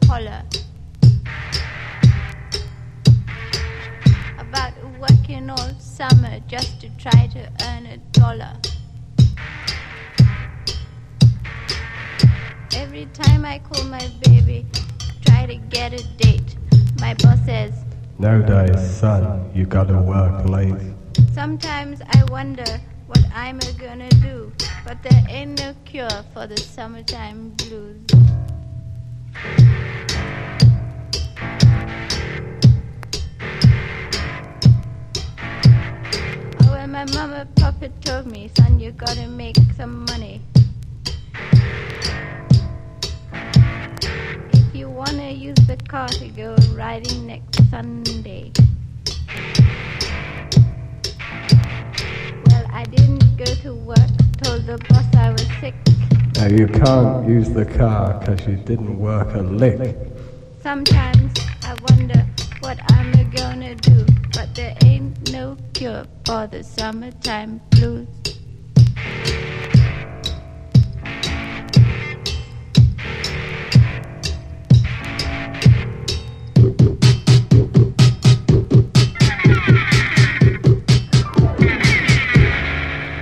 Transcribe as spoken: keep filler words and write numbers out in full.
holler about working all summer just to try to earn a dollar. Every time I call my baby, try to get a date, my boss says, "Nowadays, son, you gotta work late." Sometimes I wonder what I'm gonna do, but there ain't no cure for the summertime blues. Oh, when my mama papa told me, son, you gotta make some money. If you wanna use the car to go riding next Sunday. Well, I didn't go to work, told the boss I was sick. Now you can't use the car because you didn't work a lick. Sometimes I wonder what I'm gonna do, but there ain't no cure for the summertime blues.